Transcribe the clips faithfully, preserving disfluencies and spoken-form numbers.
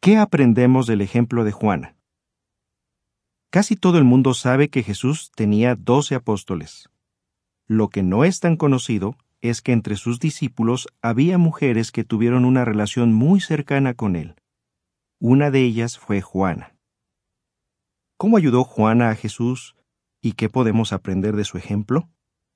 ¿Qué aprendemos del ejemplo de Juana? Casi todo el mundo sabe que Jesús tenía doce apóstoles. Lo que no es tan conocido es que entre sus discípulos había mujeres que tuvieron una relación muy cercana con él. Una de ellas fue Juana. ¿Cómo ayudó Juana a Jesús y qué podemos aprender de su ejemplo?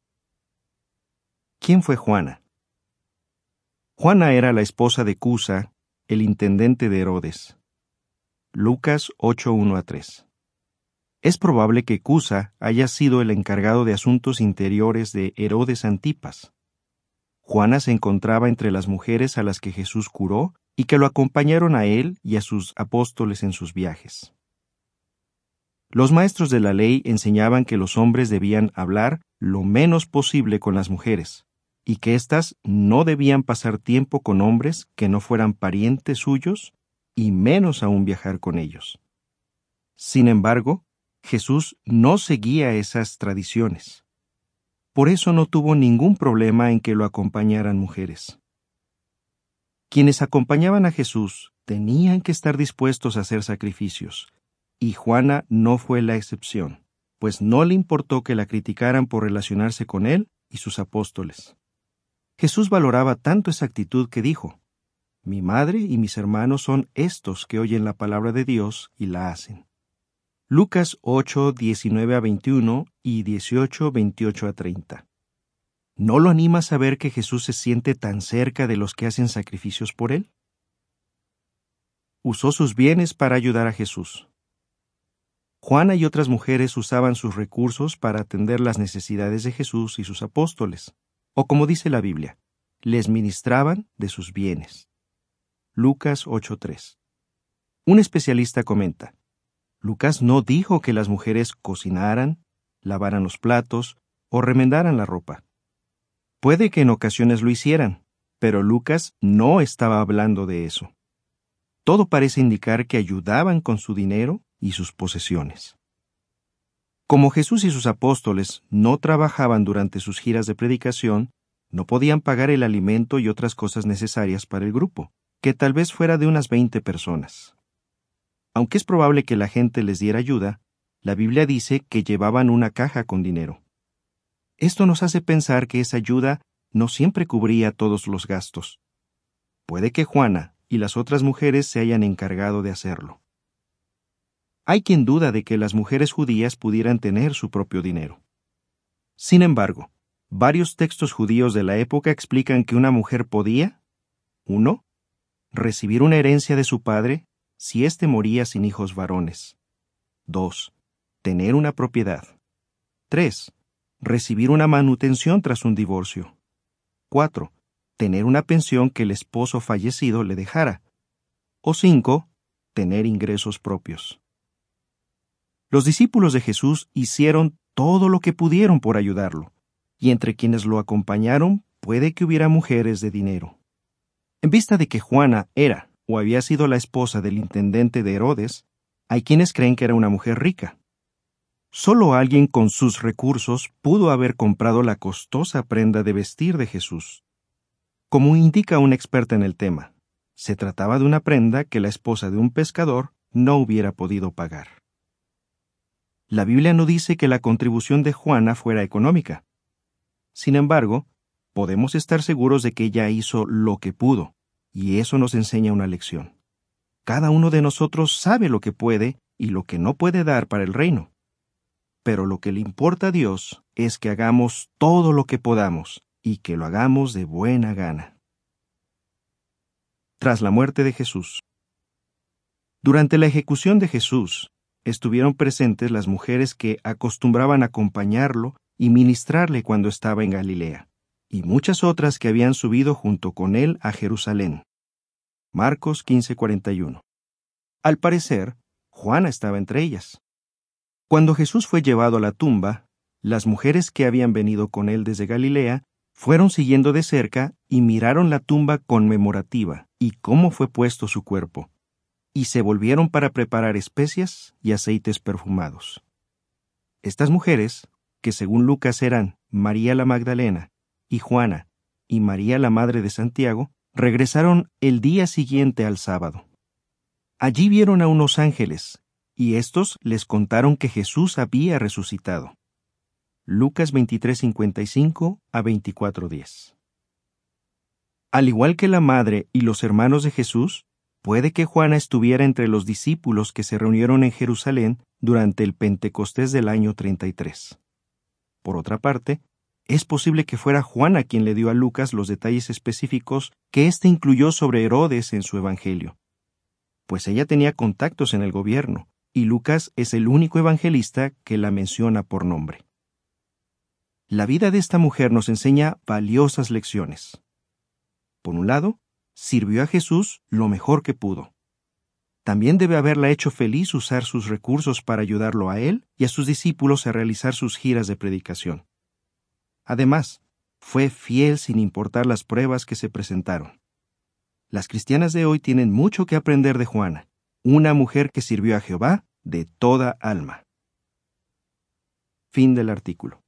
¿Quién fue Juana? Juana era la esposa de Cusa, el intendente de Herodes. Lucas ocho, uno a tres. Es probable que Cusa haya sido el encargado de asuntos interiores de Herodes Antipas. Juana se encontraba entre las mujeres a las que Jesús curó y que lo acompañaron a él y a sus apóstoles en sus viajes. Los maestros de la ley enseñaban que los hombres debían hablar lo menos posible con las mujeres, y que éstas no debían pasar tiempo con hombres que no fueran parientes suyos, y menos aún viajar con ellos. Sin embargo, Jesús no seguía esas tradiciones. Por eso no tuvo ningún problema en que lo acompañaran mujeres. Quienes acompañaban a Jesús tenían que estar dispuestos a hacer sacrificios, y Juana no fue la excepción, pues no le importó que la criticaran por relacionarse con él y sus apóstoles. Jesús valoraba tanto esa actitud que dijo: «Mi madre y mis hermanos son estos que oyen la palabra de Dios y la hacen». Lucas ocho, diecinueve a veintiuno y dieciocho, veintiocho a treinta. ¿No lo anima a saber que Jesús se siente tan cerca de los que hacen sacrificios por él? Usó sus bienes para ayudar a Jesús. Juana y otras mujeres usaban sus recursos para atender las necesidades de Jesús y sus apóstoles, o como dice la Biblia, les ministraban de sus bienes. Lucas ocho, tres. Un especialista comenta: Lucas no dijo que las mujeres cocinaran, lavaran los platos o remendaran la ropa. Puede que en ocasiones lo hicieran, pero Lucas no estaba hablando de eso. Todo parece indicar que ayudaban con su dinero y sus posesiones. Como Jesús y sus apóstoles no trabajaban durante sus giras de predicación, no podían pagar el alimento y otras cosas necesarias para el grupo, que tal vez fuera de unas veinte personas. Aunque es probable que la gente les diera ayuda, la Biblia dice que llevaban una caja con dinero. Esto nos hace pensar que esa ayuda no siempre cubría todos los gastos. Puede que Juana y las otras mujeres se hayan encargado de hacerlo. Hay quien duda de que las mujeres judías pudieran tener su propio dinero. Sin embargo, varios textos judíos de la época explican que una mujer podía: uno. Recibir una herencia de su padre si éste moría sin hijos varones. dos. Tener una propiedad. tres. Recibir una manutención tras un divorcio. cuatro. Tener una pensión que el esposo fallecido le dejara. O cinco. Tener ingresos propios. Los discípulos de Jesús hicieron todo lo que pudieron por ayudarlo, y entre quienes lo acompañaron puede que hubiera mujeres de dinero. En vista de que Juana era o había sido la esposa del intendente de Herodes, hay quienes creen que era una mujer rica. Solo alguien con sus recursos pudo haber comprado la costosa prenda de vestir de Jesús. Como indica una experta en el tema, se trataba de una prenda que la esposa de un pescador no hubiera podido pagar. La Biblia no dice que la contribución de Juana fuera económica. Sin embargo, podemos estar seguros de que ella hizo lo que pudo, y eso nos enseña una lección. Cada uno de nosotros sabe lo que puede y lo que no puede dar para el reino. Pero lo que le importa a Dios es que hagamos todo lo que podamos y que lo hagamos de buena gana. Tras la muerte de Jesús. Durante la ejecución de Jesús, estuvieron presentes las mujeres que acostumbraban acompañarlo y ministrarle cuando estaba en Galilea, y muchas otras que habían subido junto con él a Jerusalén. Marcos quince, cuarenta y uno. Al parecer, Juana estaba entre ellas. Cuando Jesús fue llevado a la tumba, las mujeres que habían venido con él desde Galilea fueron siguiendo de cerca y miraron la tumba conmemorativa y cómo fue puesto su cuerpo, y se volvieron para preparar especias y aceites perfumados. Estas mujeres, que según Lucas eran María la Magdalena, y Juana, y María la madre de Santiago, regresaron el día siguiente al sábado. Allí vieron a unos ángeles, y éstos les contaron que Jesús había resucitado. Lucas veintitrés, cincuenta y cinco a veinticuatro, diez. Al igual que la madre y los hermanos de Jesús, puede que Juana estuviera entre los discípulos que se reunieron en Jerusalén durante el Pentecostés del año treinta y tres. Por otra parte, es posible que fuera Juana quien le dio a Lucas los detalles específicos que éste incluyó sobre Herodes en su evangelio, pues ella tenía contactos en el gobierno, y Lucas es el único evangelista que la menciona por nombre. La vida de esta mujer nos enseña valiosas lecciones. Por un lado, sirvió a Jesús lo mejor que pudo. También debe haberla hecho feliz usar sus recursos para ayudarlo a él y a sus discípulos a realizar sus giras de predicación. Además, fue fiel sin importar las pruebas que se presentaron. Las cristianas de hoy tienen mucho que aprender de Juana, una mujer que sirvió a Jehová de toda alma. Fin del artículo.